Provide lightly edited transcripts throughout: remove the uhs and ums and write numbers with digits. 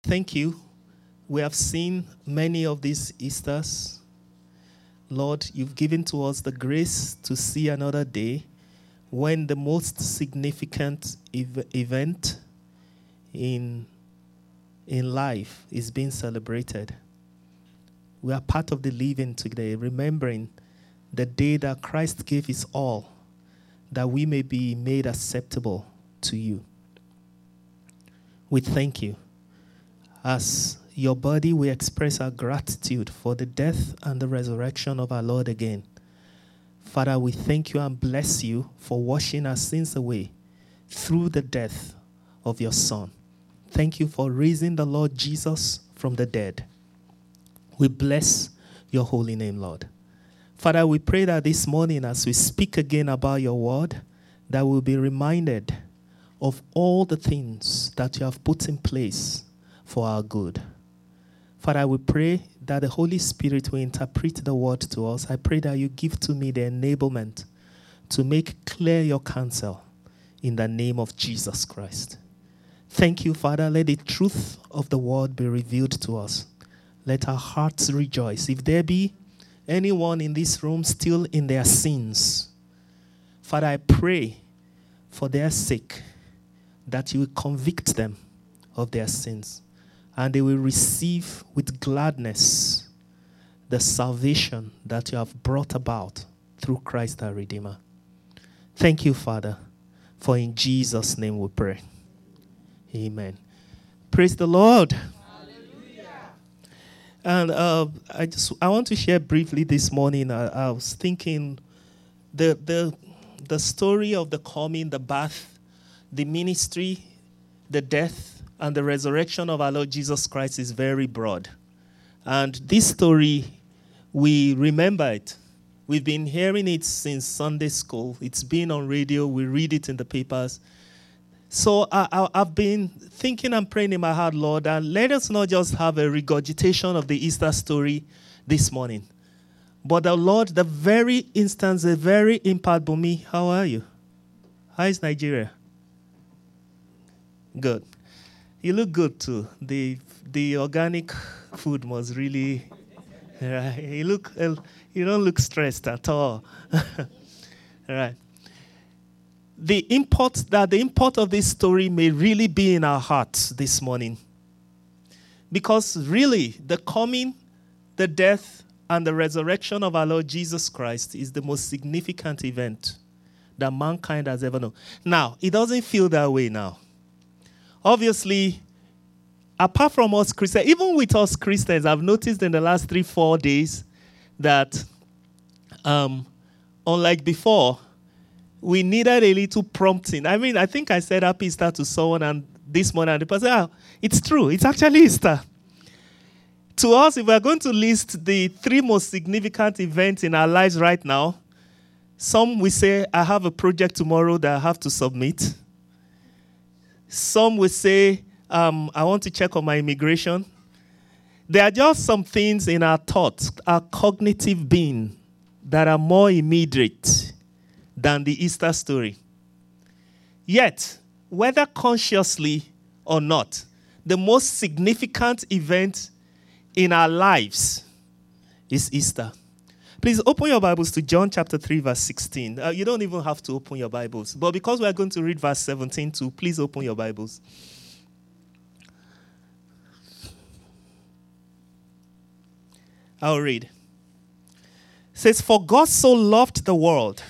thank you. We have seen many of these Easters. Lord, you've given to us the grace to see another day when the most significant event in life is being celebrated. We are part of the living today, remembering the day that Christ gave his all, that we may be made acceptable to you. We thank you. As your body, we express our gratitude for the death and the resurrection of our Lord again. Father, we thank you and bless you for washing our sins away through the death of your Son. Thank you for raising the Lord Jesus from the dead. We bless your holy name, Lord. Father, we pray that this morning as we speak again about your word, that we'll be reminded of all the things that you have put in place for our good. Father, we pray that the Holy Spirit will interpret the word to us. I pray that you give to me the enablement to make clear your counsel in the name of Jesus Christ. Thank you, Father. Let the truth of the word be revealed to us. Let our hearts rejoice. If there be anyone in this room still in their sins, Father, I pray for their sake that you will convict them of their sins and they will receive with gladness the salvation that you have brought about through Christ our Redeemer. Thank you, Father, for in Jesus' name we pray. Amen. Praise the Lord. And I want to share briefly this morning. I was thinking the story of the coming, the birth, the ministry, the death, and the resurrection of our Lord Jesus Christ is very broad. And this story, we remember it. We've been hearing it since Sunday school. It's been on radio. We read it in the papers. So I've been thinking and praying in my heart, Lord, and let us not just have a regurgitation of the Easter story this morning. But the Lord, the very instance, the very impact, Bumi, how are you? How is Nigeria? Good. You look good too. The organic food was really, you don't look stressed at all. All right. The import of this story may really be in our hearts this morning. Because really, the coming, the death, and the resurrection of our Lord Jesus Christ is the most significant event that mankind has ever known. Now, it doesn't feel that way now. Obviously, apart from us Christians, even with us Christians, I've noticed in the last 3-4 days that, unlike before, we needed a little prompting. I mean, I think I said happy Easter to someone and this morning, and the person said, it's true. It's actually Easter. To us, if we're going to list the 3 most significant events in our lives right now, some will say, I have a project tomorrow that I have to submit. Some will say, I want to check on my immigration. There are just some things in our thoughts, our cognitive being, that are more immediate than the Easter story. Yet, whether consciously or not, the most significant event in our lives is Easter. Please open your Bibles to John chapter 3, verse 16. You don't even have to open your Bibles. But because we are going to read verse 17 too, please open your Bibles. I'll read. It says, "For God so loved the world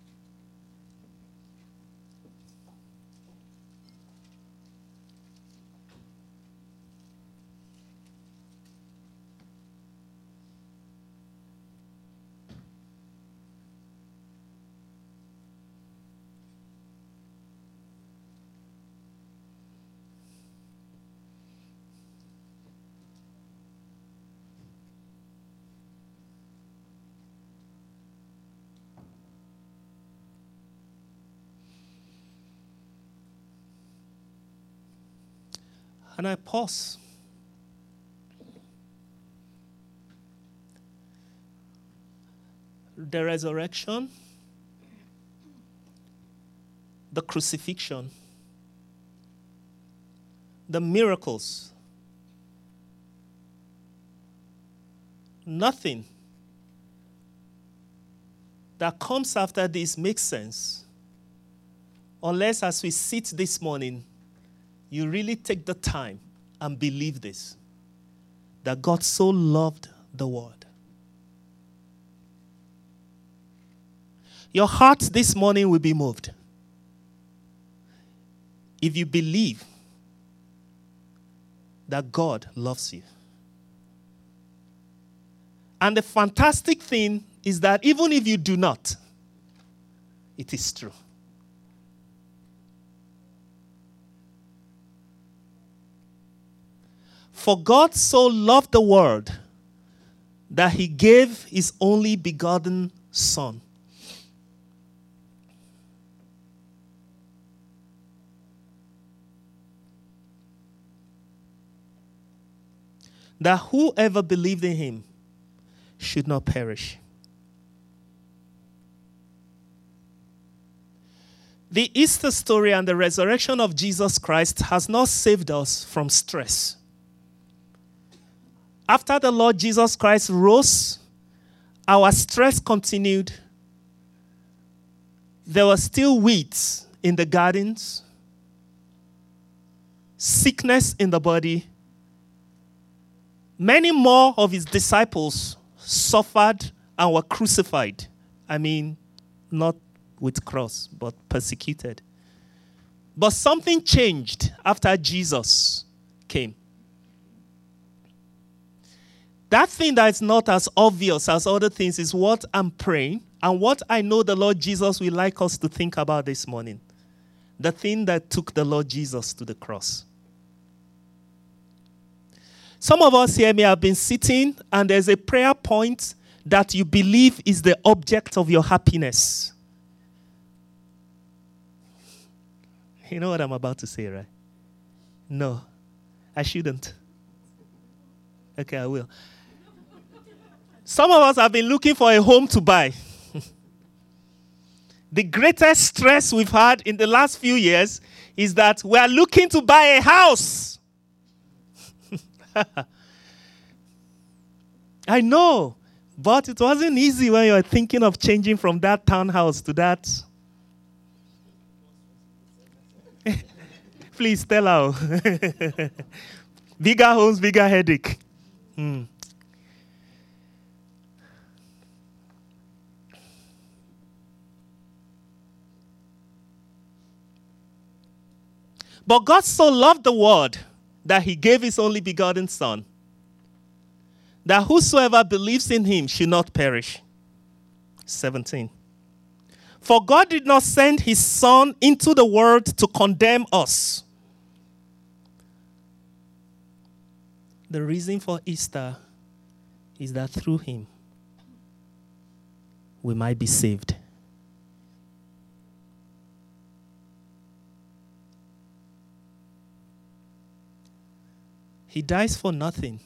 and I pause. The resurrection, the crucifixion, the miracles, Nothing that comes after this makes sense unless, as we sit this morning, you really take the time and believe this, that God so loved the world. Your heart this morning will be moved if you believe that God loves you. And the fantastic thing is that even if you do not, it is true. For God so loved the world that he gave his only begotten Son. That whoever believed in him should not perish. The Easter story and the resurrection of Jesus Christ has not saved us from stress. After the Lord Jesus Christ rose, our stress continued. There were still weeds in the gardens, sickness in the body. Many more of his disciples suffered and were crucified. I mean, not with cross, but persecuted. But something changed after Jesus came. That thing that is not as obvious as other things is what I'm praying and what I know the Lord Jesus will like us to think about this morning. The thing that took the Lord Jesus to the cross. Some of us here may have been sitting and there's a prayer point that you believe is the object of your happiness. You know what I'm about to say, right? No, I shouldn't. Okay, I will. Some of us have been looking for a home to buy. The greatest stress we've had in the last few years is that we are looking to buy a house. I know, but it wasn't easy when you were thinking of changing from that townhouse to that. Please tell her. Bigger homes, bigger headache. But God so loved the world that he gave his only begotten Son, that whosoever believes in him should not perish. 17. For God did not send his Son into the world to condemn us. The reason for Easter is that through him we might be saved. He dies for nothing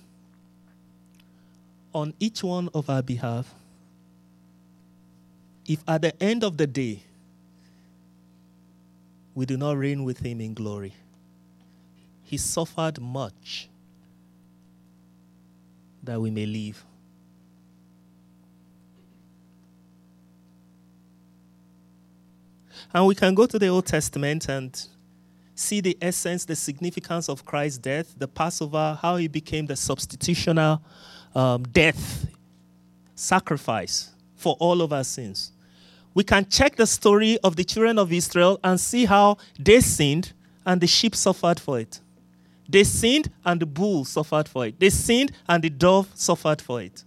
on each one of our behalf. If at the end of the day, we do not reign with him in glory. He suffered much that we may live. And we can go to the Old Testament and see the essence, the significance of Christ's death, the Passover, how he became the substitutional death, sacrifice for all of our sins. We can check the story of the children of Israel and see how they sinned and the sheep suffered for it. They sinned and the bull suffered for it. They sinned and the dove suffered for it.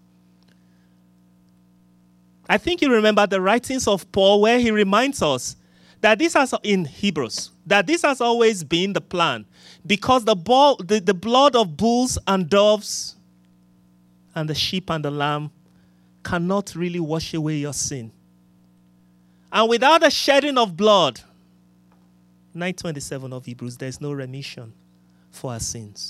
I think you remember the writings of Paul where he reminds us that this has, in Hebrews, that this has always been the plan. Because the blood of bulls and doves and the sheep and the lamb cannot really wash away your sin. And without the shedding of blood, 9:27 of Hebrews, there's no remission for our sins.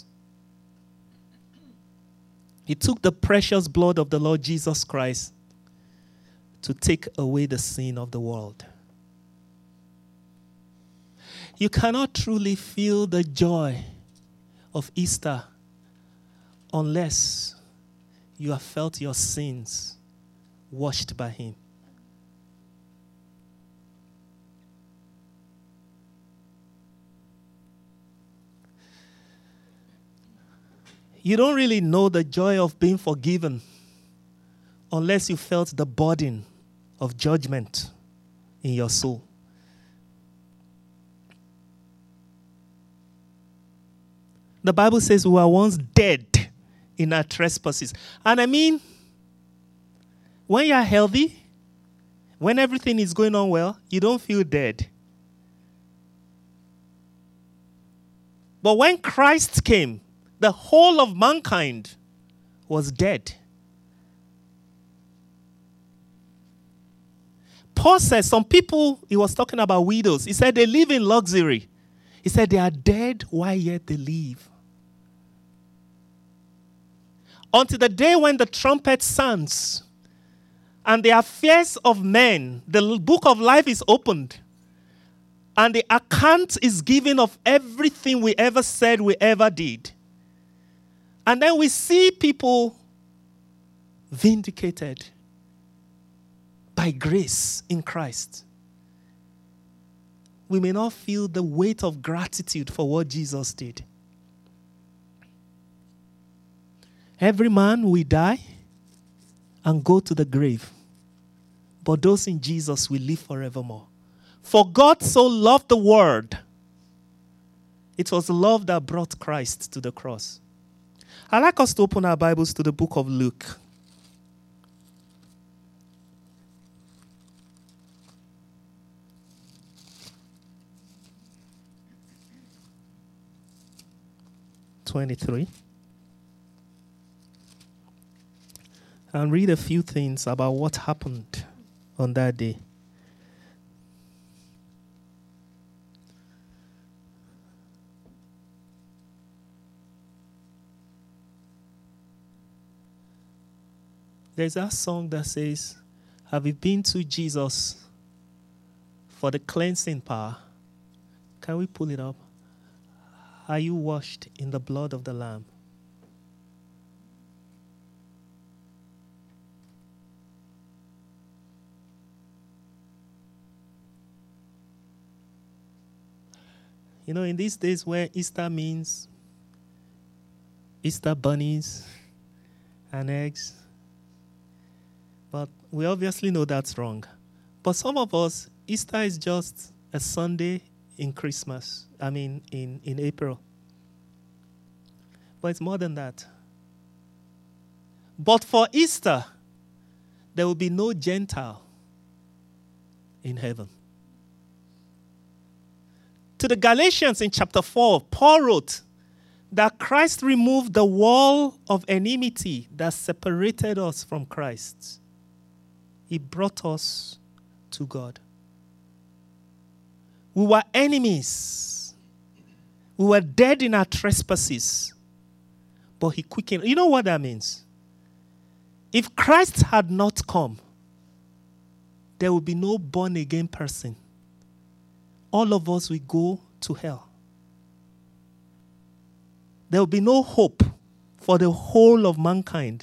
He took the precious blood of the Lord Jesus Christ to take away the sin of the world. You cannot truly feel the joy of Easter unless you have felt your sins washed by him. You don't really know the joy of being forgiven unless you felt the burden of judgment in your soul. The Bible says we were once dead in our trespasses. And I mean, when you're healthy, when everything is going on well, you don't feel dead. But when Christ came, the whole of mankind was dead. Paul says some people, he was talking about widows. He said they live in luxury. He said they are dead while yet they live. Until the day when the trumpet sounds and the affairs of men, the book of life is opened, and the account is given of everything we ever said, we ever did. And then we see people vindicated by grace in Christ. We may not feel the weight of gratitude for what Jesus did. Every man will die and go to the grave, but those in Jesus will live forevermore. For God so loved the world. It was love that brought Christ to the cross. I'd like us to open our Bibles to the book of Luke. And read a few things about what happened on that day. There's a song that says, have you been to Jesus for the cleansing power? Can we pull it up? Are you washed in the blood of the Lamb? You know, in these days where Easter means Easter bunnies and eggs, but we obviously know that's wrong. But some of us, Easter is just a Sunday in Christmas. In April. But it's more than that. But for Easter, there will be no Gentile in heaven. To the Galatians in chapter 4, Paul wrote that Christ removed the wall of enmity that separated us from Christ. He brought us to God. We were enemies. We were dead in our trespasses. But he quickened. You know what that means? If Christ had not come, there would be no born-again person. All of us will go to hell. There will be no hope for the whole of mankind.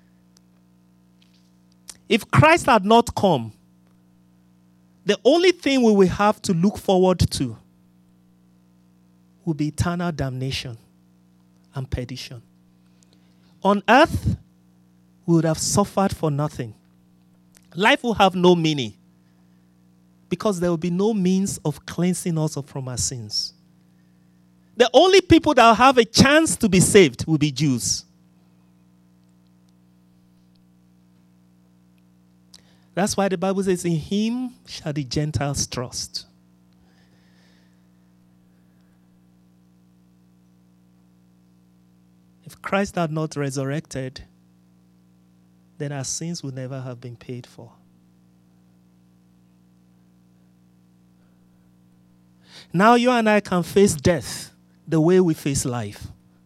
If Christ had not come, the only thing we will have to look forward to will be eternal damnation and perdition. On earth, we would have suffered for nothing. Life will have no meaning because there will be no means of cleansing us from our sins. The only people that will have a chance to be saved will be Jews. That's why the Bible says, in him shall the Gentiles trust. If Christ had not resurrected, then our sins would never have been paid for. Now you and I can face death the way we face life.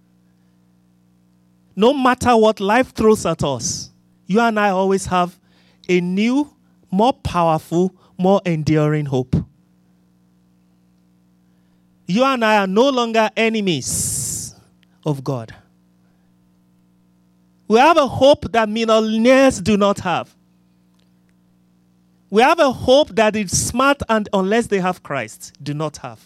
No matter what life throws at us, you and I always have a new, more powerful, more enduring hope. You and I are no longer enemies of God. We have a hope that millionaires do not have. We have a hope that the smart and unless they have Christ do not have.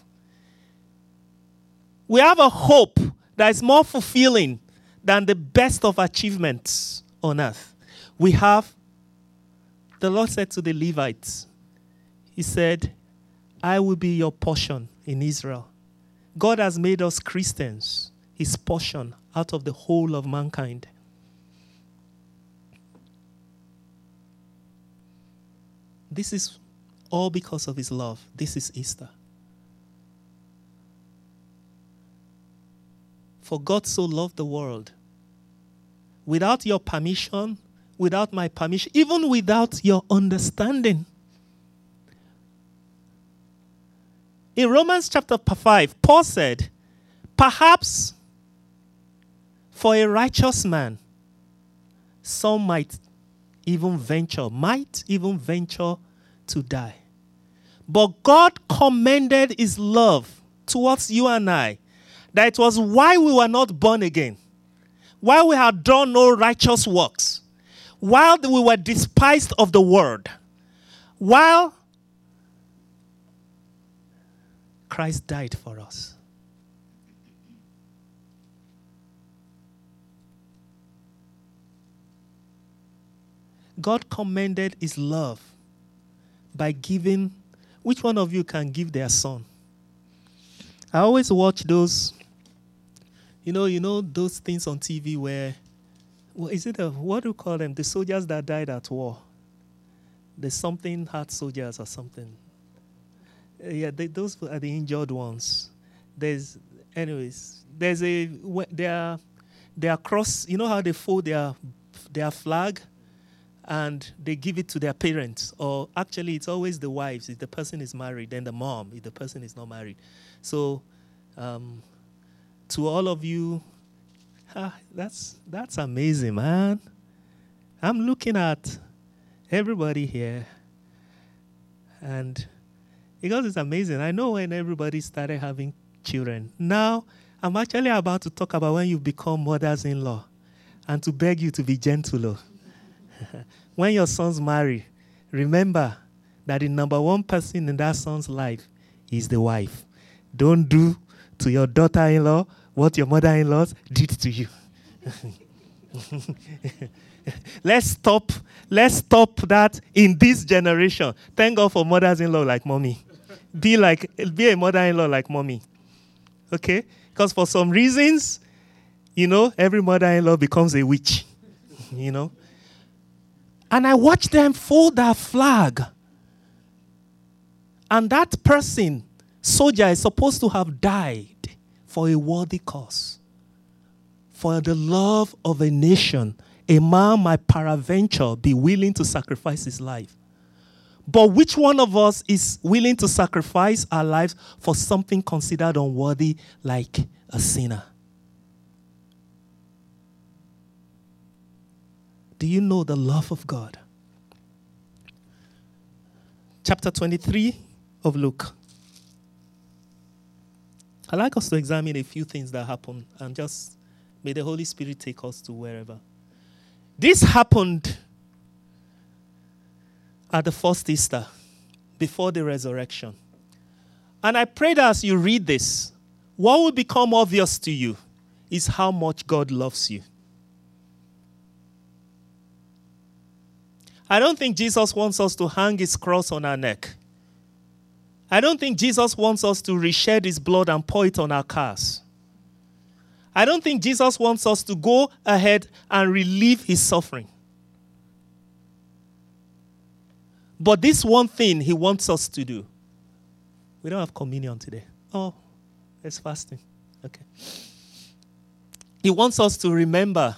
We have a hope that is more fulfilling than the best of achievements on earth. We have, the Lord said to the Levites, He said, I will be your portion in Israel. God has made us Christians, His portion out of the whole of mankind. This is all because of His love. This is Easter. For God so loved the world. Without your permission, without my permission, even without your understanding. In Romans chapter 5, Paul said, perhaps for a righteous man, some might even venture to die. But God commended His love towards you and I, that it was why we were not born again, while we had done no righteous works, while we were despised of the world, while Christ died for us. God commended His love by giving. Which one of you can give their son? I always watch those, you know those things on TV where, what do you call them? The soldiers that died at war. The something heart soldiers or something. Those are the injured ones. They are cross. You know how they fold their flag, and they give it to their parents. Or actually, it's always the wives if the person is married, then the mom if the person is not married. So, to all of you, that's amazing, man. I'm looking at everybody here, and because it's amazing. I know when everybody started having children. Now, I'm actually about to talk about when you become mothers-in-law and to beg you to be gentle. When your sons marry, remember that the number one person in that son's life is the wife. Don't do to your daughter-in-law what your mother-in-laws did to you. Let's stop that in this generation. Thank God for mothers-in-law like mommy. Be a mother-in-law like mommy. Okay? Because for some reasons, every mother-in-law becomes a witch. And I watch them fold that flag. And that person, soldier, is supposed to have died for a worthy cause. For the love of a nation, a man might peradventure be willing to sacrifice his life. But which one of us is willing to sacrifice our lives for something considered unworthy like a sinner? Do you know the love of God? Chapter 23 of Luke. I'd like us to examine a few things that happened and just may the Holy Spirit take us to wherever. This happened at the first Easter, before the resurrection. And I pray that as you read this, what will become obvious to you is how much God loves you. I don't think Jesus wants us to hang His cross on our neck. I don't think Jesus wants us to reshed His blood and pour it on our cars. I don't think Jesus wants us to go ahead and relieve His suffering. But this one thing He wants us to do. We don't have communion today. Oh, it's fasting. Okay. He wants us to remember.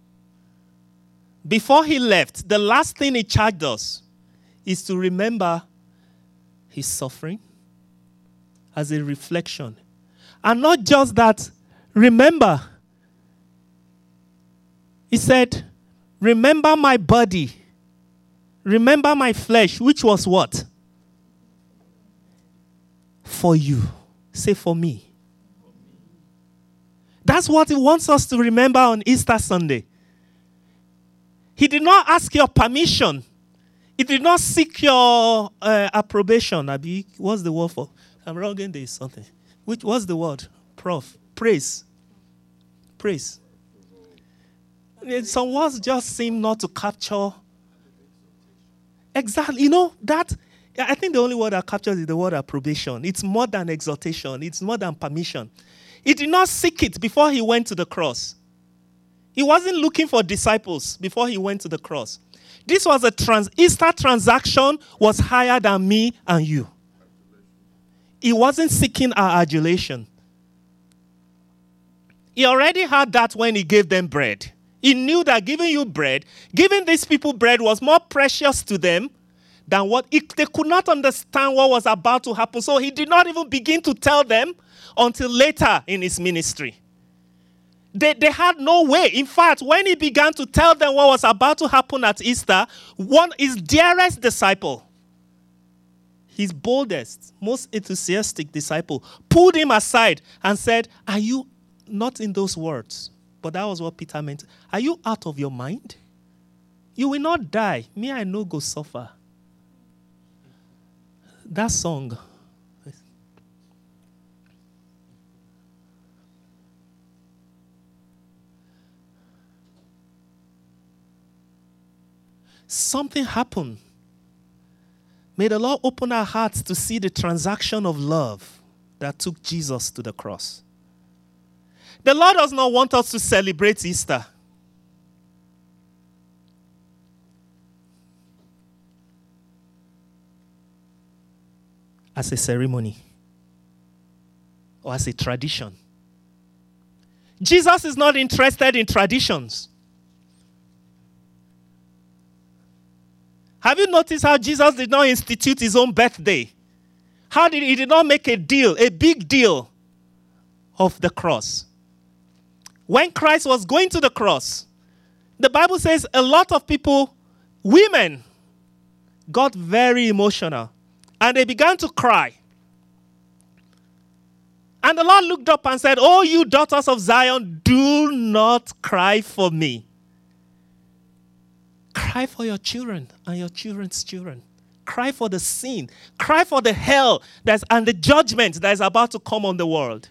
Before He left, the last thing He charged us is to remember His suffering as a reflection. And not just that, remember. He said, remember my body. Remember my flesh, which was what? For you. Say for me. That's what He wants us to remember on Easter Sunday. He did not ask your permission. He did not seek your approbation. Abi, what's the word for? I'm wrong in this something. What's the word? Praise. Praise. Some words just seem not to capture. Exactly. That, I think the only word that captures is the word approbation. It's more than exaltation. It's more than permission. He did not seek it before he went to the cross. He wasn't looking for disciples before he went to the cross. This was Easter transaction was higher than me and you. He wasn't seeking our adulation. He already had that when he gave them bread. He knew that giving these people bread was more precious to them than they could not understand what was about to happen. So he did not even begin to tell them until later in his ministry. They had no way. In fact, when he began to tell them what was about to happen at Easter, his dearest disciple, his boldest, most enthusiastic disciple, pulled him aside and said, "Are you," not in those words, but that was what Peter meant, "Are you out of your mind? You will not die. Me, I no go suffer." That song. Something happened. May the Lord open our hearts to see the transaction of love that took Jesus to the cross. The Lord does not want us to celebrate Easter. As a ceremony or as a tradition. Jesus is not interested in traditions. Have you noticed how Jesus did not institute his own birthday? He did not make a big deal of the cross? When Christ was going to the cross, the Bible says a lot of people, women, got very emotional. And they began to cry. And the Lord looked up and said, "Oh, you daughters of Zion, do not cry for me. Cry for your children and your children's children. Cry for the sin. Cry for the hell and the judgment that is about to come on the world."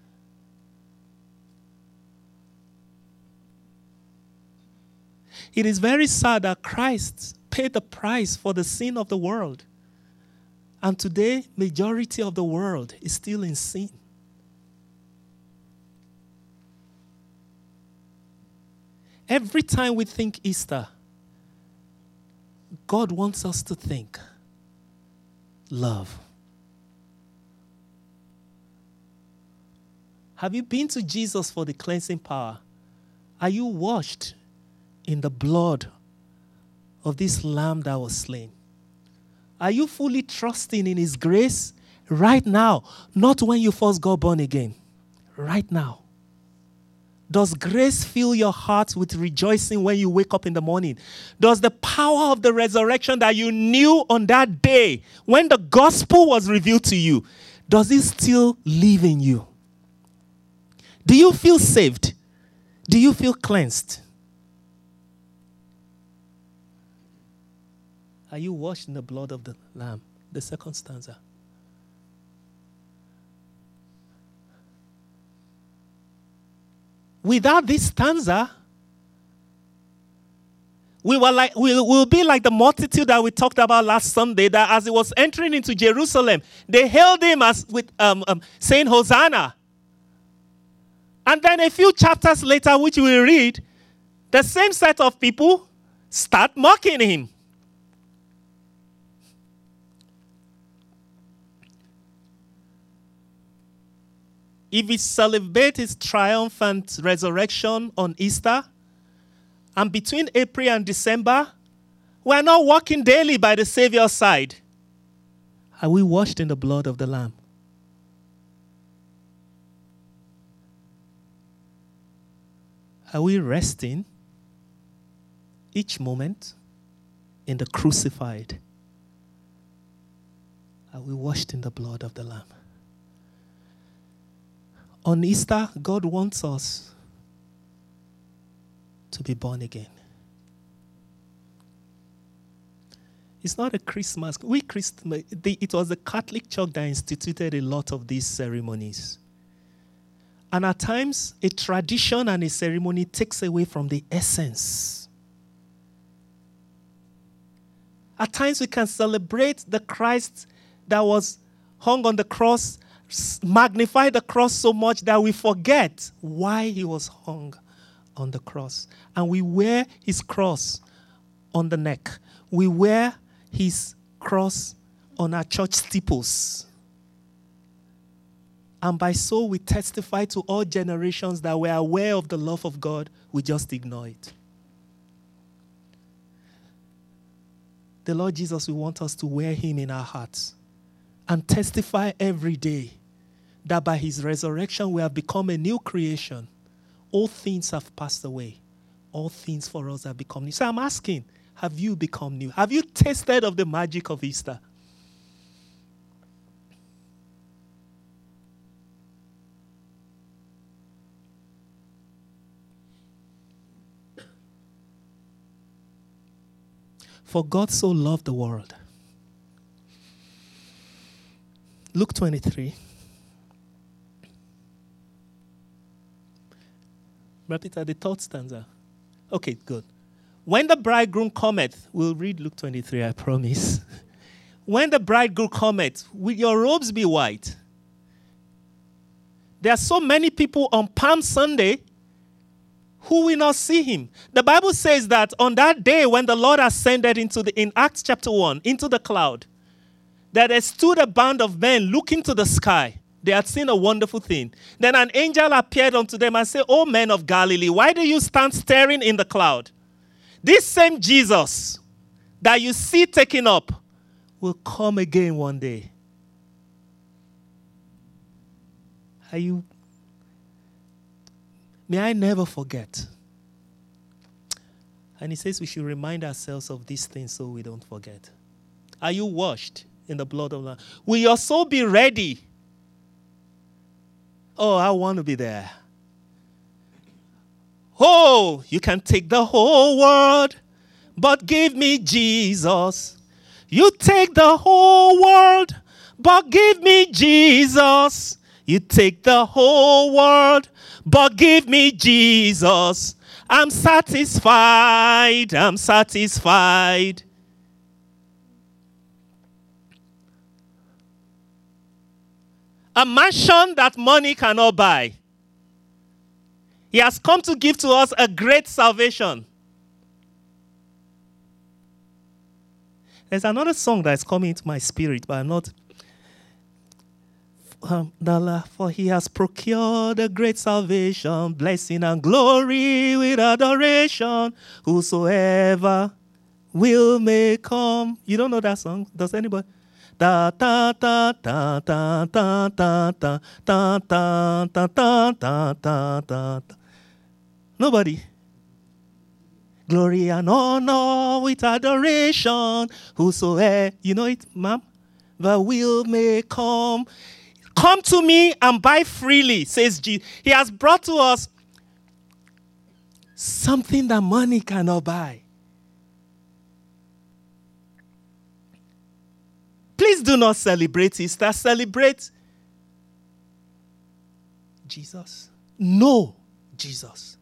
It is very sad that Christ paid the price for the sin of the world. And today, majority of the world is still in sin. Every time we think Easter, God wants us to think love. Have you been to Jesus for the cleansing power? Are you washed in the blood of this lamb that was slain? Are you fully trusting in his grace right now? Not when you first got born again. Right now. Does grace fill your heart with rejoicing when you wake up in the morning? Does the power of the resurrection that you knew on that day, when the gospel was revealed to you, does it still live in you? Do you feel saved? Do you feel cleansed? Are you washed in the blood of the Lamb? The second stanza. Without this stanza, we'll be like the multitude that we talked about last Sunday, that as he was entering into Jerusalem, they hailed him saying Hosanna. And then a few chapters later, which we read, the same set of people start mocking him. If we celebrate his triumphant resurrection on Easter, and between April and December, we're not walking daily by the Savior's side. Are we washed in the blood of the Lamb? Are we resting each moment in the crucified? Are we washed in the blood of the Lamb? On Easter, God wants us to be born again. It's not a Christmas. It was the Catholic Church that instituted a lot of these ceremonies. And at times, a tradition and a ceremony takes away from the essence. At times, we can celebrate the Christ that was hung on the cross, magnify the cross so much that we forget why he was hung on the cross. And we wear his cross on the neck. We wear his cross on our church steeples. And by so we testify to all generations that we're aware of the love of God. We just ignore it. The Lord Jesus, we want us to wear him in our hearts and testify every day that by his resurrection we have become a new creation. All things have passed away. All things for us have become new. So I'm asking, have you become new? Have you tasted of the magic of Easter? For God so loved the world. Luke 23. Repeat the third stanza. Okay, good. When the bridegroom cometh, we'll read Luke 23, I promise. When the bridegroom cometh, will your robes be white? There are so many people on Palm Sunday who will not see him. The Bible says that on that day when the Lord ascended in Acts chapter 1, into the cloud, that there stood a band of men looking to the sky. They had seen a wonderful thing. Then an angel appeared unto them and said, O men of Galilee, why do you stand staring in the cloud? This same Jesus that you see taken up will come again one day. May I never forget. And he says we should remind ourselves of these things so we don't forget. Are you washed in the blood of the Lamb? Will your soul be ready? Oh, I want to be there. Oh, you can take the whole world, but give me Jesus. You take the whole world, but give me Jesus. You take the whole world, but give me Jesus. I'm satisfied. I'm satisfied. A mansion that money cannot buy. He has come to give to us a great salvation. There's another song that's coming into my spirit, but I'm not. For he has procured a great salvation, blessing and glory with adoration. Whosoever will may come. You don't know that song? Does anybody? Da da da da da da da da da da da da da da. Nobody. Glory and honor with adoration. Whosoever, you know it, ma'am? The will may come. Come to me and buy freely, says Jesus. He has brought to us something that money cannot buy. Please do not celebrate Easter. Celebrate Jesus. Know Jesus.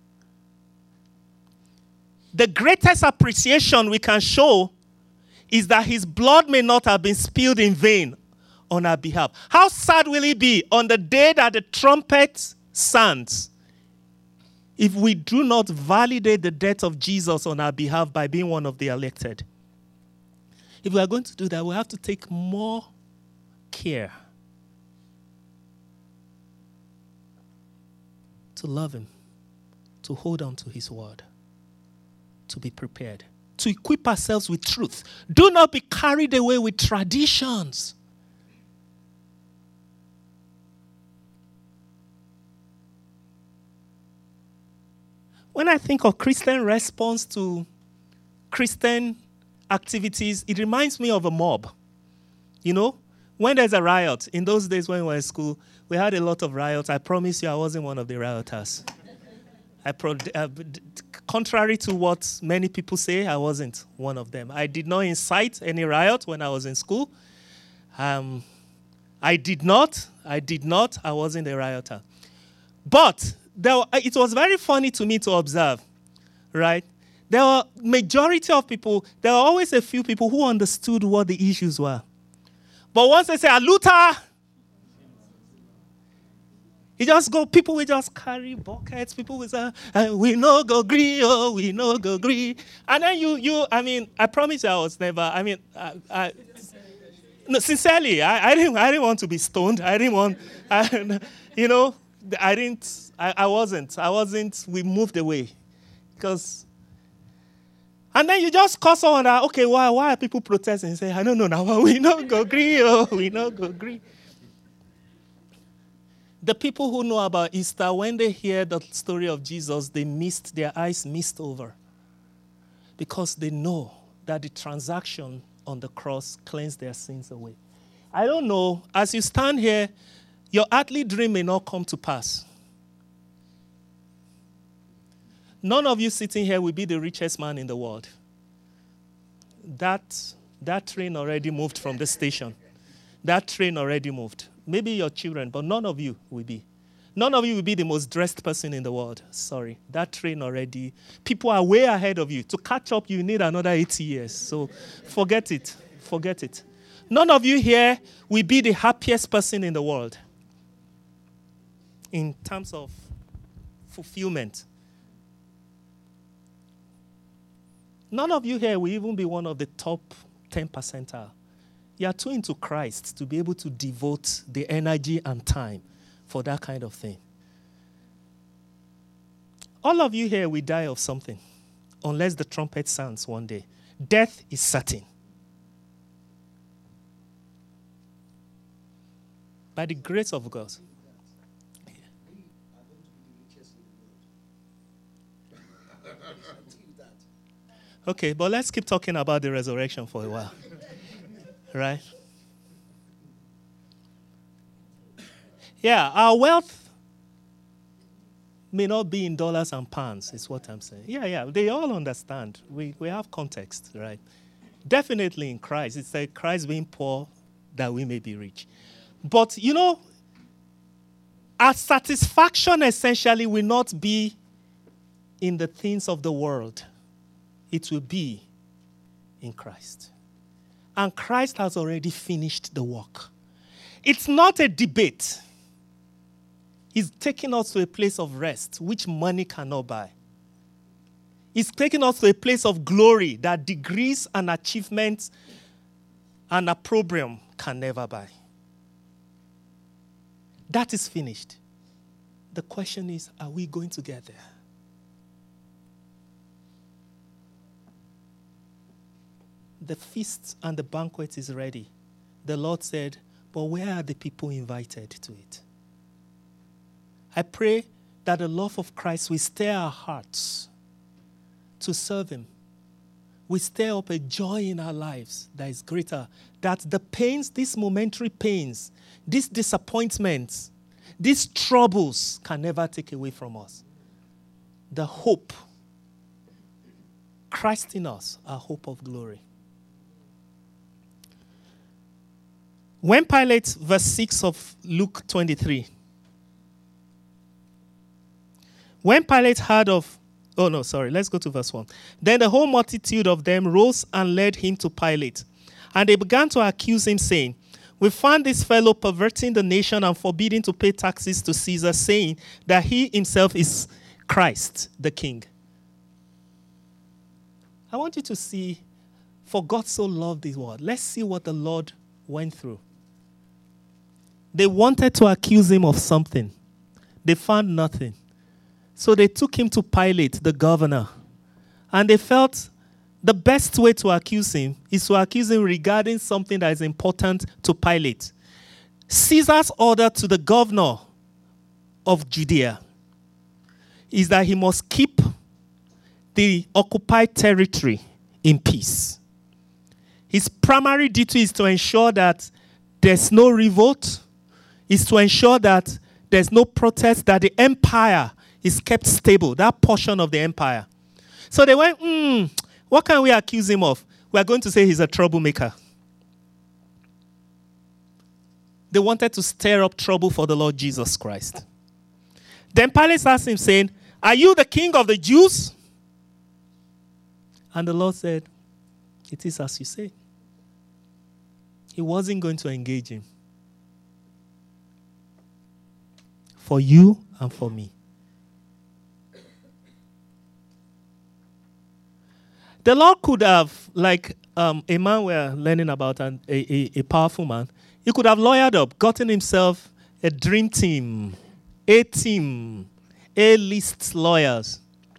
The greatest appreciation we can show is that his blood may not have been spilled in vain on our behalf. How sad will it be on the day that the trumpet sounds if we do not validate the death of Jesus on our behalf by being one of the elected? If we are going to do that, we have to take more care to love him, to hold on to his word, to be prepared, to equip ourselves with truth. Do not be carried away with traditions. When I think of Christian response to Christian activities, it reminds me of a mob. You know, when there's a riot, in those days when we were in school, we had a lot of riots. I promise you I wasn't one of the rioters. contrary to what many people say, I wasn't one of them. I did not incite any riot when I was in school. I did not. I wasn't a rioter. But it was very funny to me to observe, right? There were majority of people, there were always a few people who understood what the issues were. But once they say, Luther, people will just carry buckets. People will say, we no go gree, oh, we no go gree. And then I promise you I was never, no, sincerely, I didn't want to be stoned. I wasn't, we moved away. And then you just call someone that, okay, why are people protesting? And say, I don't know now, we no go gree, oh, we no go gree. The people who know about Easter, when they hear the story of Jesus, their eyes mist over. Because they know that the transaction on the cross cleansed their sins away. I don't know, as you stand here, your earthly dream may not come to pass. None of you sitting here will be the richest man in the world. That train already moved from the station. That train already moved. Maybe your children, but none of you will be. None of you will be the most dressed person in the world. Sorry. That train already, people are way ahead of you. To catch up, you need another 80 years. So forget it. Forget it. None of you here will be the happiest person in the world in terms of fulfillment. None of you here will even be one of the top 10 percentile. You are too into Christ to be able to devote the energy and time for that kind of thing. All of you here will die of something, unless the trumpet sounds one day. Death is certain. By the grace of God. Okay, but let's keep talking about the resurrection for a while. Right? Yeah, our wealth may not be in dollars and pounds, is what I'm saying. Yeah, they all understand. We have context, right? Definitely in Christ. It's like Christ being poor that we may be rich. But, our satisfaction essentially will not be in the things of the world. It will be in Christ. And Christ has already finished the work. It's not a debate. He's taking us to a place of rest, which money cannot buy. He's taking us to a place of glory that degrees and achievements and opprobrium can never buy. That is finished. The question is, are we going to get there? The feast and the banquet is ready. The Lord said, but where are the people invited to it? I pray that the love of Christ will stir our hearts to serve Him. We stir up a joy in our lives that is greater. That the pains, these momentary pains, these disappointments, these troubles can never take away from us. The hope, Christ in us, our hope of glory. When Pilate, verse 6 of Luke 23. When Pilate heard of, let's go to verse 1. Then the whole multitude of them rose and led him to Pilate. And they began to accuse him, saying, we found this fellow perverting the nation and forbidding to pay taxes to Caesar, saying that he himself is Christ, the King. I want you to see, for God so loved the world. Let's see what the Lord went through. They wanted to accuse him of something. They found nothing. So they took him to Pilate, the governor. And they felt the best way to accuse him is to accuse him regarding something that is important to Pilate. Caesar's order to the governor of Judea is that he must keep the occupied territory in peace. His primary duty is to ensure that there's no revolt, is to ensure that there's no protest, that the empire is kept stable, that portion of the empire. So they went, what can we accuse him of? We are going to say he's a troublemaker. They wanted to stir up trouble for the Lord Jesus Christ. Then Pilate asked him, saying, are you the king of the Jews? And the Lord said, it is as you say. He wasn't going to engage him. For you and for me. The Lord could have, like a man we're learning about, a powerful man, he could have lawyered up, gotten himself a dream team, A-list lawyers.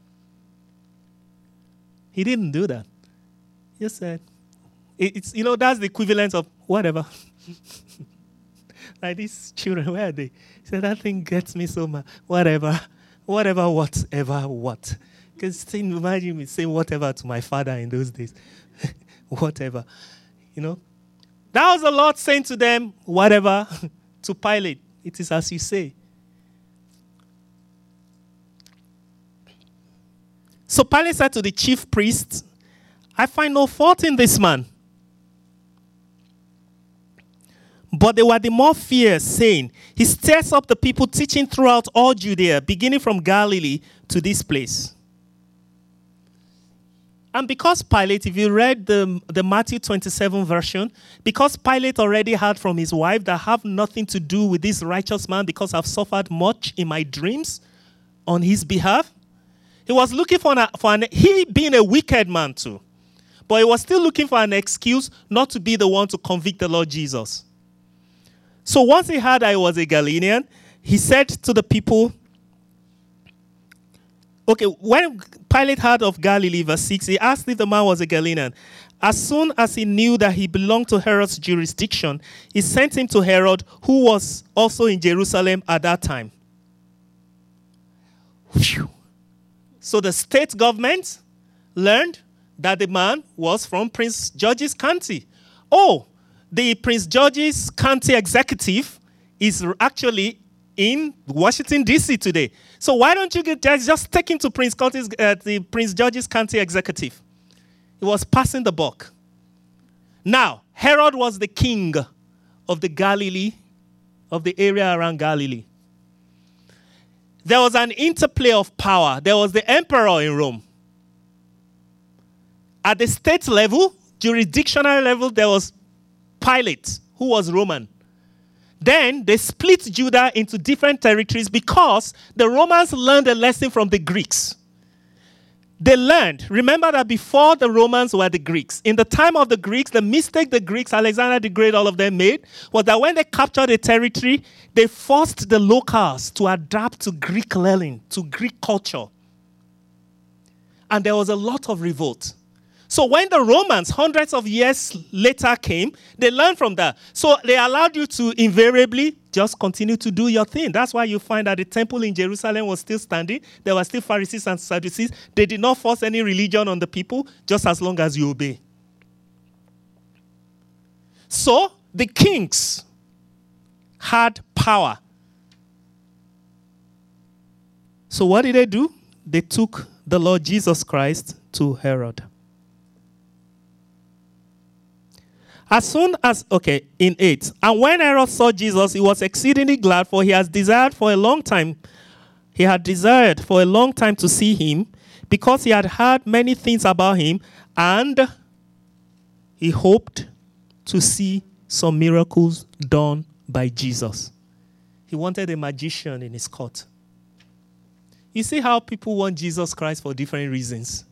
He didn't do that. He just said, it's that's the equivalent of whatever. Like these children, where are they? He said, that thing gets me so mad. Whatever, what. Because imagine me saying whatever to my father in those days. Whatever. That was the Lord saying to them, whatever, to Pilate. It is as you say. So Pilate said to the chief priests, I find no fault in this man. But they were the more fierce, saying, he stirs up the people, teaching throughout all Judea, beginning from Galilee to this place. And because Pilate, if you read the Matthew 27 version, because Pilate already heard from his wife that have nothing to do with this righteous man because I've suffered much in my dreams on his behalf, he was looking he being a wicked man too, but he was still looking for an excuse not to be the one to convict the Lord Jesus. So once he heard I was a Galilean, he said to the people, okay, when Pilate heard of Galilee, verse 6, he asked if the man was a Galilean. As soon as he knew that he belonged to Herod's jurisdiction, he sent him to Herod, who was also in Jerusalem at that time. Whew. So the state government learned that the man was from Prince George's County. Oh, the Prince George's County executive is actually in Washington, D.C. today. So why don't you just take him to the Prince George's County executive? He was passing the buck. Now, Herod was the king of the Galilee, of the area around Galilee. There was an interplay of power. There was the emperor in Rome. At the state level, jurisdictional level, there was Pilate, who was Roman. Then they split Judah into different territories because the Romans learned a lesson from the Greeks. They learned, remember that before the Romans were the Greeks. In the time of the Greeks, the mistake the Greeks, Alexander the Great, all of them made, was that when they captured a territory, they forced the locals to adapt to Greek learning, to Greek culture. And there was a lot of revolt. So when the Romans, hundreds of years later came, they learned from that. So they allowed you to invariably just continue to do your thing. That's why you find that the temple in Jerusalem was still standing. There were still Pharisees and Sadducees. They did not force any religion on the people, just as long as you obey. So the kings had power. So what did they do? They took the Lord Jesus Christ to Herod. As soon as, in 8, and when Herod saw Jesus, he was exceedingly glad, for he had desired for a long time to see him, because he had heard many things about him, and he hoped to see some miracles done by Jesus. He wanted a magician in his court. You see how people want Jesus Christ for different reasons.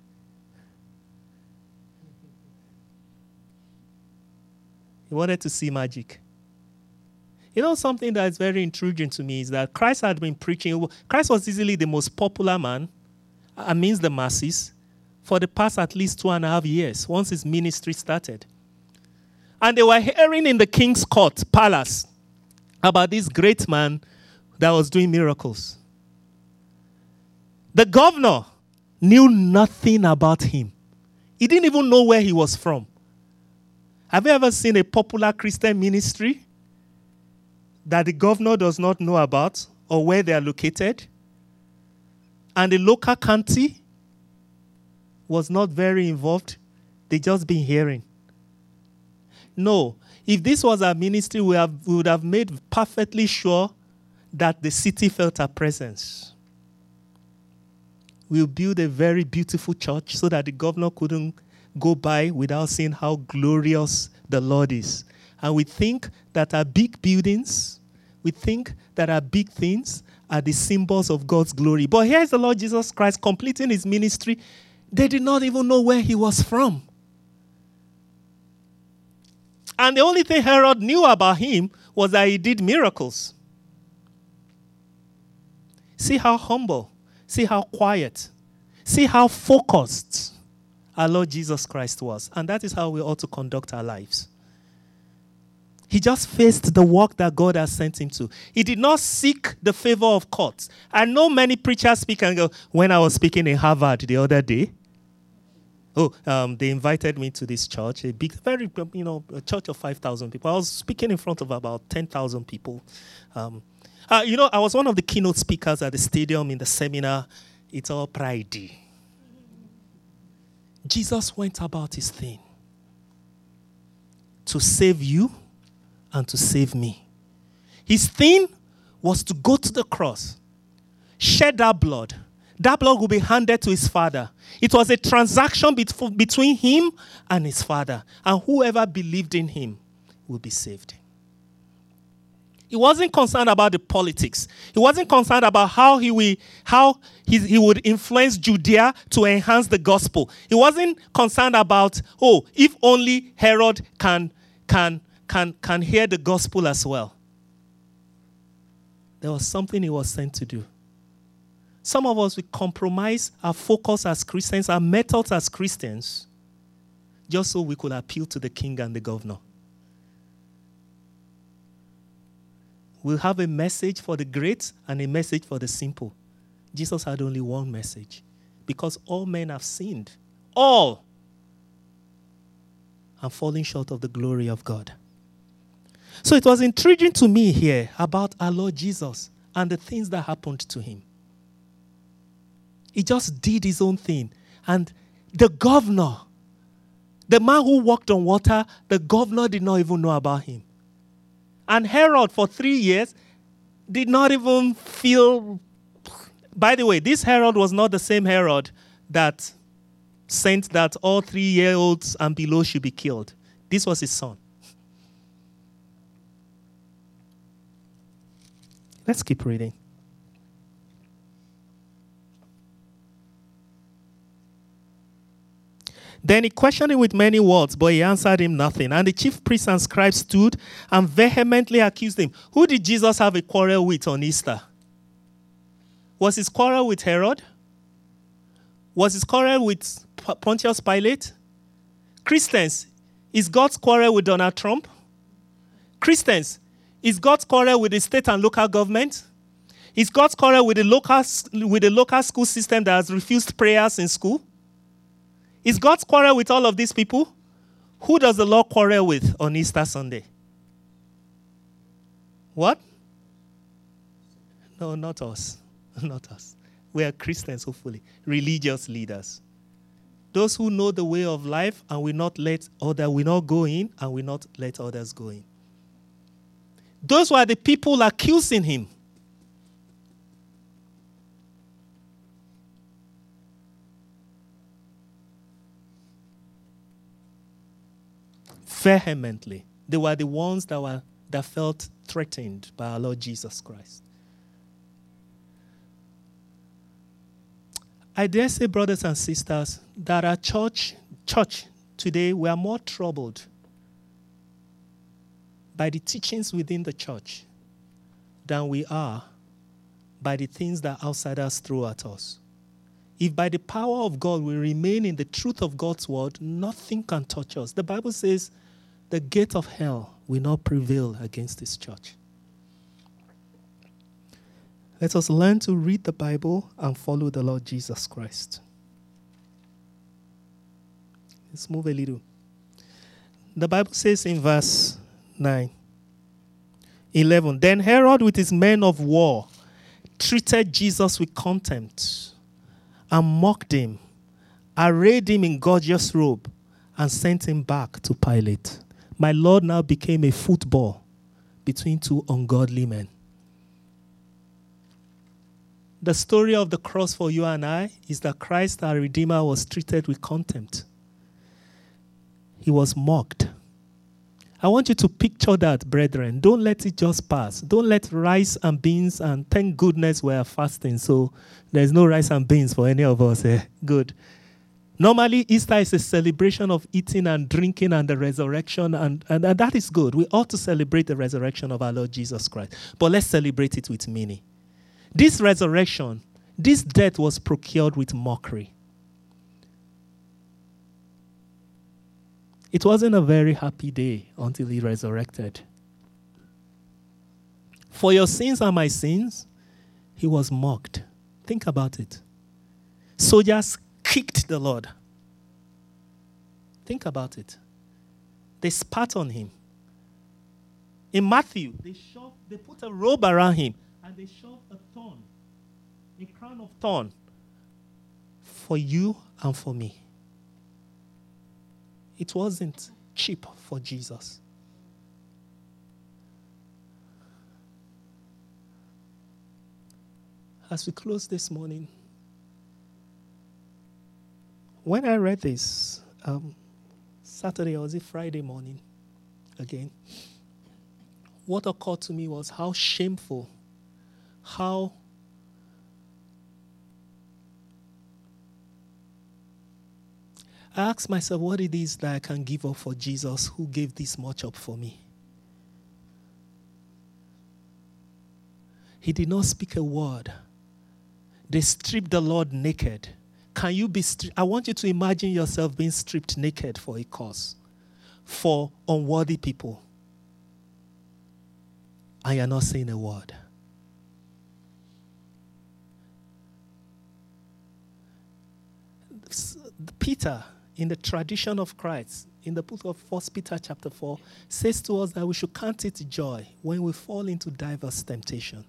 He wanted to see magic. Something that is very intriguing to me is that Christ had been preaching. Christ was easily the most popular man amidst the masses for the past at least 2.5 years, once his ministry started. And they were hearing in the king's court, palace, about this great man that was doing miracles. The governor knew nothing about him. He didn't even know where he was from. Have you ever seen a popular Christian ministry that the governor does not know about or where they are located? And the local county was not very involved. They just been hearing. No. If this was our ministry, we would have made perfectly sure that the city felt our presence. We'll build a very beautiful church so that the governor couldn't go by without seeing how glorious the Lord is. And we think that our big buildings, we think that our big things are the symbols of God's glory. But here's the Lord Jesus Christ completing his ministry. They did not even know where he was from. And the only thing Herod knew about him was that he did miracles. See how humble, see how quiet, see how focused our Lord Jesus Christ was. And that is how we ought to conduct our lives. He just faced the work that God has sent him to. He did not seek the favor of courts. I know many preachers speak and go, when I was speaking in Harvard the other day, they invited me to this church, a big, very, a church of 5,000 people. I was speaking in front of about 10,000 people. I was one of the keynote speakers at the stadium in the seminar. It's all pridey. Jesus went about his thing to save you and to save me. His thing was to go to the cross, shed that blood. That blood will be handed to his Father. It was a transaction between him and his Father. And whoever believed in him will be saved. He wasn't concerned about the politics. He wasn't concerned about how he would influence Judea to enhance the gospel. He wasn't concerned about, if only Herod can hear the gospel as well. There was something he was sent to do. Some of us, we compromise our focus as Christians, our methods as Christians, just so we could appeal to the king and the governor. We'll have a message for the great and a message for the simple. Jesus had only one message. Because all men have sinned. All. And falling short of the glory of God. So it was intriguing to me here about our Lord Jesus and the things that happened to him. He just did his own thing. And the governor, the man who walked on water, the governor did not even know about him. And Herod, for 3 years, did not even feel... By the way, this Herod was not the same Herod that sent that all 3-year-olds and below should be killed. This was his son. Let's keep reading. Then he questioned him with many words, but he answered him nothing. And the chief priests and scribes stood and vehemently accused him. Who did Jesus have a quarrel with on Easter? Was his quarrel with Herod? Was his quarrel with Pontius Pilate? Christians, is God's quarrel with Donald Trump? Christians, is God's quarrel with the state and local government? Is God's quarrel with the local school system that has refused prayers in school? Is God's quarrel with all of these people? Who does the Lord quarrel with on Easter Sunday? What? No, not us. Not us. We are Christians, hopefully. Religious leaders. Those who know the way of life and will not go in and will not let others go in. Those were the people accusing him. Vehemently. They were the ones that felt threatened by our Lord Jesus Christ. I dare say, brothers and sisters, that our church today, we are more troubled by the teachings within the church than we are by the things that outsiders throw at us. If by the power of God we remain in the truth of God's word, nothing can touch us. The Bible says, the gate of hell will not prevail against this church. Let us learn to read the Bible and follow the Lord Jesus Christ. Let's move a little. The Bible says in verse 11, then Herod with his men of war treated Jesus with contempt and mocked him arrayed him in gorgeous robe, and sent him back to Pilate. My Lord now became a football between two ungodly men. The story of the cross for you and I is that Christ, our Redeemer, was treated with contempt. He was mocked. I want you to picture that, brethren. Don't let it just pass. Don't let rice and beans, and thank goodness we are fasting, so there's no rice and beans for any of us. Good. Normally, Easter is a celebration of eating and drinking and the resurrection, and that is good. We ought to celebrate the resurrection of our Lord Jesus Christ. But let's celebrate it with meaning. This resurrection, this death was procured with mockery. It wasn't a very happy day until he resurrected. For your sins and my sins, he was mocked. Think about it. Soldiers kicked the Lord. Think about it. They spat on him. In Matthew, they put a robe around him and they shoved a crown of thorn for you and for me. It wasn't cheap for Jesus. As we close this morning, when I read this, Saturday or was it Friday morning, again, what occurred to me was how shameful, how I asked myself what it is that I can give up for Jesus who gave this much up for me. He did not speak a word. They stripped the Lord naked. Can you be I want you to imagine yourself being stripped naked for a cause, for unworthy people. And you're not saying a word. Peter, in the tradition of Christ, in the book of 1 Peter chapter 4, says to us that we should count it joy when we fall into diverse temptation.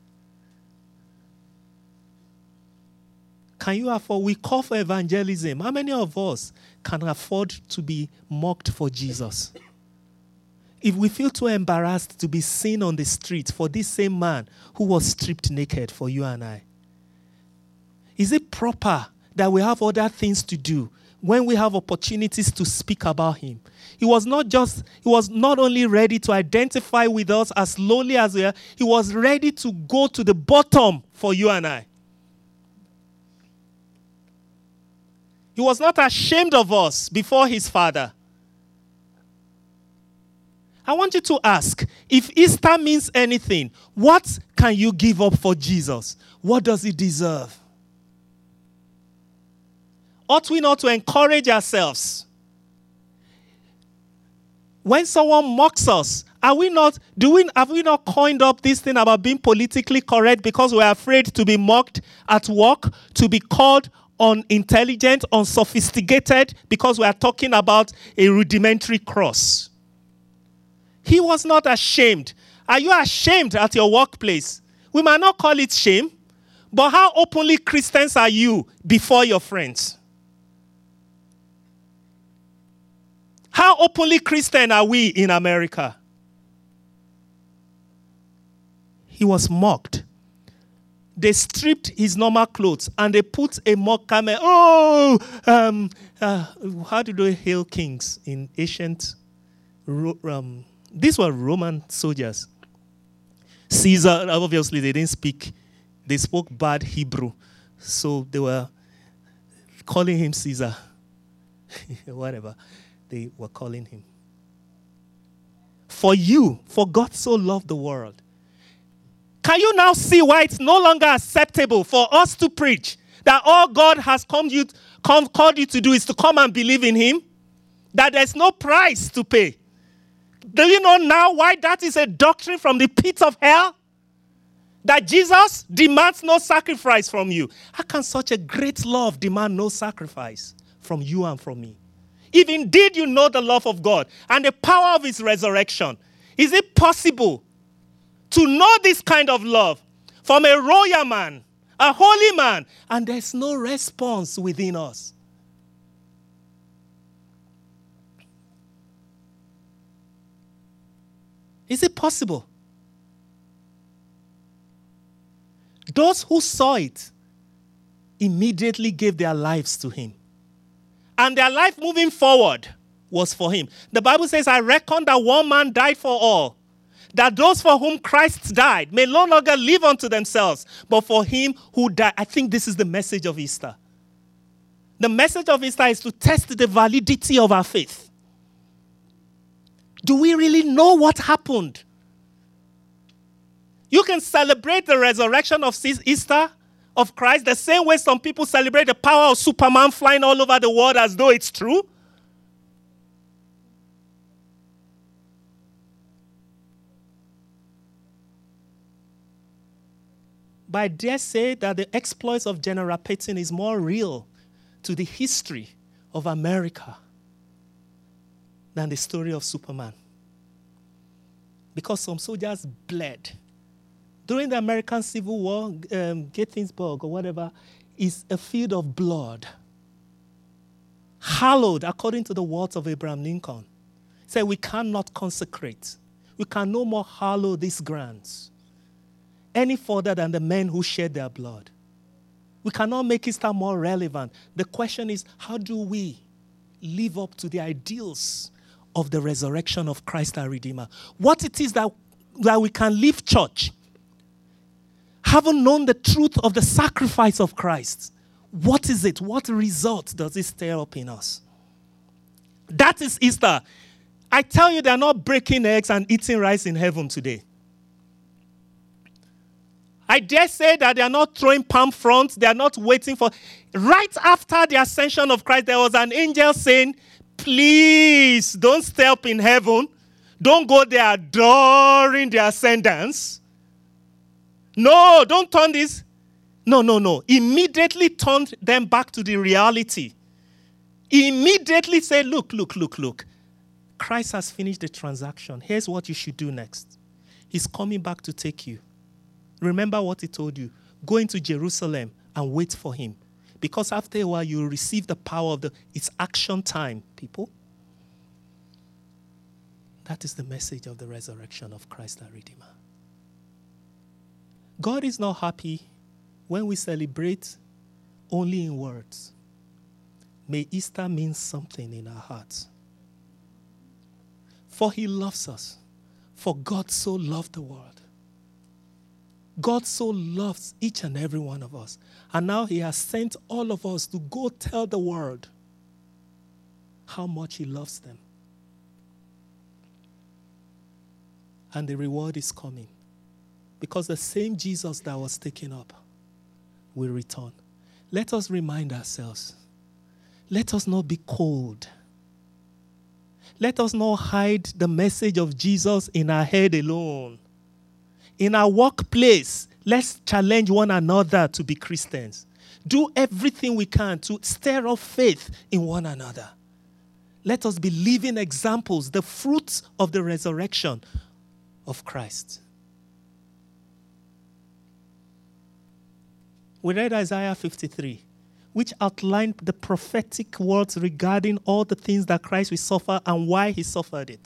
Can you afford? We call for evangelism. How many of us can afford to be mocked for Jesus? If we feel too embarrassed to be seen on the street for this same man who was stripped naked for you and I, is it proper that we have other things to do when we have opportunities to speak about him? He was not only ready to identify with us as lowly as we are, he was ready to go to the bottom for you and I. He was not ashamed of us before his Father. I want you to ask, if Easter means anything, what can you give up for Jesus? What does he deserve? Ought we not to encourage ourselves? When someone mocks us, have we not coined up this thing about being politically correct because we're afraid to be mocked at work, to be called unintelligent, unsophisticated, because we are talking about a rudimentary cross? He was not ashamed. Are you ashamed at your workplace? We might not call it shame, but how openly Christians are you before your friends? How openly Christian are we in America? He was mocked. They stripped his normal clothes and they put a mock camel. How did they hail kings in ancient these were Roman soldiers. Caesar, obviously, they didn't speak. They spoke bad Hebrew. So they were calling him Caesar. Whatever they were calling him. For God so loved the world. Can you now see why it's no longer acceptable for us to preach that all God has called you to do is to come and believe in him? That there's no price to pay. Do you know now why that is a doctrine from the pit of hell? That Jesus demands no sacrifice from you. How can such a great love demand no sacrifice from you and from me? If indeed you know the love of God and the power of his resurrection, is it possible to know this kind of love from a royal man, a holy man, and there's no response within us? Is it possible? Those who saw it immediately gave their lives to him. And their life moving forward was for him. The Bible says, I reckon that one man died for all, that those for whom Christ died may no longer live unto themselves, but for him who died. I think this is the message of Easter. The message of Easter is to test the validity of our faith. Do we really know what happened? You can celebrate the resurrection of Easter, of Christ, the same way some people celebrate the power of Superman flying all over the world as though it's true. But I dare say that the exploits of General Patton is more real to the history of America than the story of Superman. Because some soldiers bled. During the American Civil War, Gettysburg or whatever, is a field of blood. Hallowed according to the words of Abraham Lincoln. He said, we cannot consecrate. We can no more hallow these grounds any further than the men who shed their blood. We cannot make Easter more relevant. The question is, how do we live up to the ideals of the resurrection of Christ our Redeemer? What it is that we can live church, having known the truth of the sacrifice of Christ. What is it? What result does it stir up in us? That is Easter. I tell you, they're not breaking eggs and eating rice in heaven today. I dare say that they are not throwing palm fronts. They are not waiting for... Right after the ascension of Christ, there was an angel saying, please don't stay up in heaven. Don't go there during the ascendance. No, don't turn this. No. Immediately turned them back to the reality. Immediately said, look. Christ has finished the transaction. Here's what you should do next. He's coming back to take you. Remember what he told you. Go into Jerusalem and wait for him. Because after a while, you will receive the power of it's action time, people. That is the message of the resurrection of Christ our Redeemer. God is not happy when we celebrate only in words. May Easter mean something in our hearts. For he loves us. For God so loved the world. God so loves each and every one of us. And now he has sent all of us to go tell the world how much he loves them. And the reward is coming. Because the same Jesus that was taken up will return. Let us remind ourselves. Let us not be cold. Let us not hide the message of Jesus in our head alone. In our workplace, let's challenge one another to be Christians. Do everything we can to stir up faith in one another. Let us be living examples, the fruits of the resurrection of Christ. We read Isaiah 53, which outlined the prophetic words regarding all the things that Christ will suffer and why he suffered it.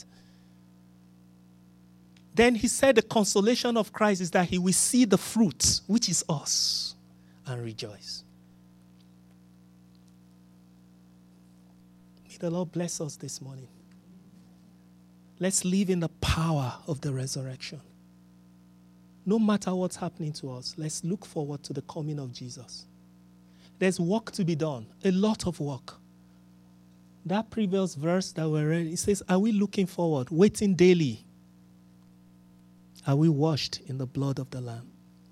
Then he said the consolation of Christ is that he will see the fruit, which is us, and rejoice. May the Lord bless us this morning. Let's live in the power of the resurrection. No matter what's happening to us, let's look forward to the coming of Jesus. There's work to be done, a lot of work. That previous verse that we read, it says, are we looking forward, waiting daily? Are we washed in the blood of the Lamb?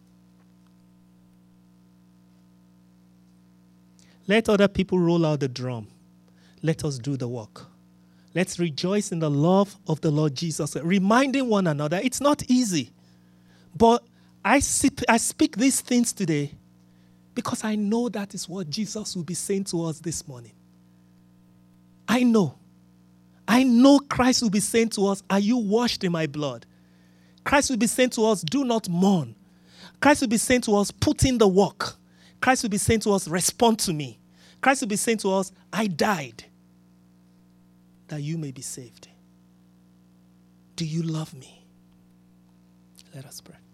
Let other people roll out the drum. Let us do the work. Let's rejoice in the love of the Lord Jesus. Reminding one another, it's not easy. But I speak these things today because I know that is what Jesus will be saying to us this morning. I know Christ will be saying to us, are you washed in my blood? Christ will be saying to us, do not mourn. Christ will be saying to us, put in the work. Christ will be saying to us, respond to me. Christ will be saying to us, I died that you may be saved. Do you love me? Let us pray.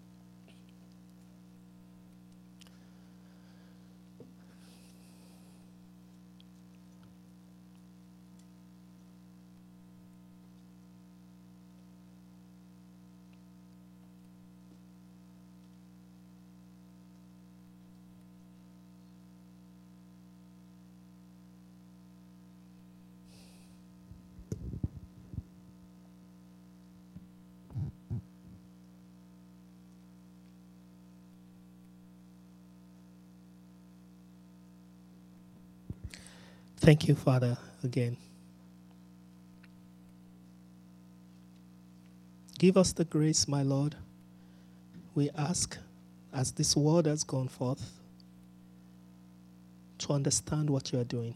Thank you, Father, again. Give us the grace, my Lord. We ask, as this word has gone forth, to understand what you are doing.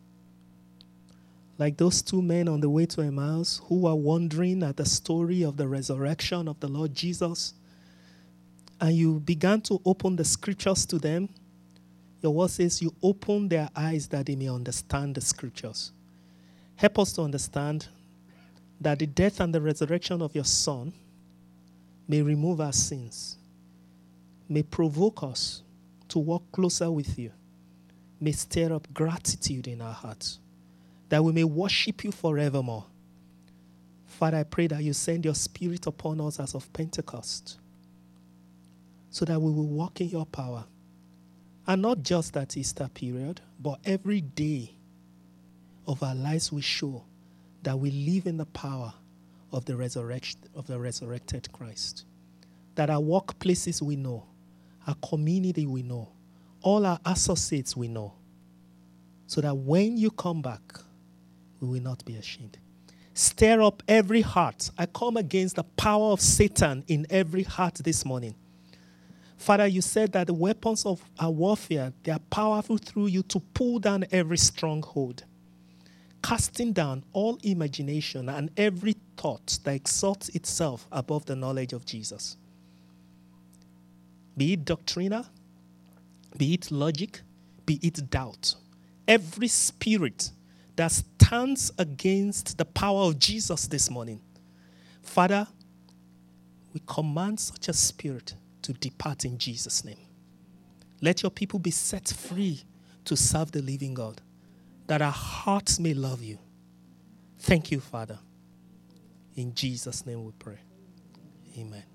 Like those two men on the way to Emmaus who were wondering at the story of the resurrection of the Lord Jesus, and you began to open the scriptures to them. Your word says you open their eyes that they may understand the scriptures. Help us to understand that the death and the resurrection of your Son may remove our sins, may provoke us to walk closer with you, may stir up gratitude in our hearts, that we may worship you forevermore. Father, I pray that you send your Spirit upon us as of Pentecost, so that we will walk in your power. And not just that Easter period, but every day of our lives we show that we live in the power of the resurrection of the resurrected Christ. That our workplaces we know, our community we know, all our associates we know, so that when you come back, we will not be ashamed. Stir up every heart. I come against the power of Satan in every heart this morning. Father, you said that the weapons of our warfare, they are powerful through you to pull down every stronghold, casting down all imagination and every thought that exalts itself above the knowledge of Jesus. Be it doctrinal, be it logic, be it doubt. Every spirit that stands against the power of Jesus this morning, Father, we command such a spirit to depart in Jesus' name. Let your people be set free to serve the living God, that our hearts may love you. Thank you, Father. In Jesus' name we pray. Amen.